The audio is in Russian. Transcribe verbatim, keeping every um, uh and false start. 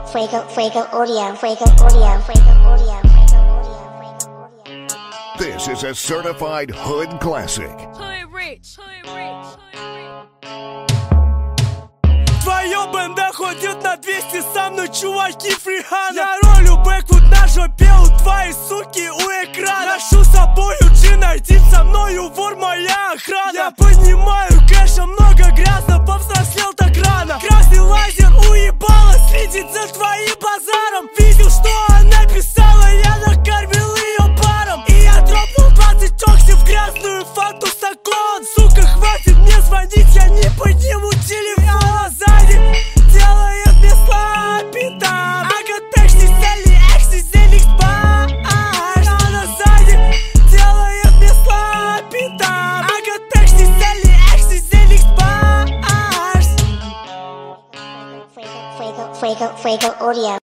Fuego, Fuego Audio, Fuego Audio, Fuego Audio, Fuego Audio. This is a certified hood classic. Hood rich, hood rich, hood rich. Твоя банда ходит на двести со мной, чуваки, фрихана. Я ролю бэквуд на жопе у твоей суки у экрана. Ношу с собою джин, один со мною вор, моя охрана. Я понимаю, кэша много, грязно, повзрослел так рано. Красный лазер уебала, следит за твоим базаром. Видел, что она писала, я накормил ее паром. И я дропнул двадцать окси в грязную факту стакон. Сука, хватит мне звонить, я не подниму телефон. Делает мне слабитам. I got такси, сели, экси, зеликс, баш. Она сзади делает мне слабитам. I got такси, сели, экси, зеликс, баш. Fuego, Fuego, Fuego Audio.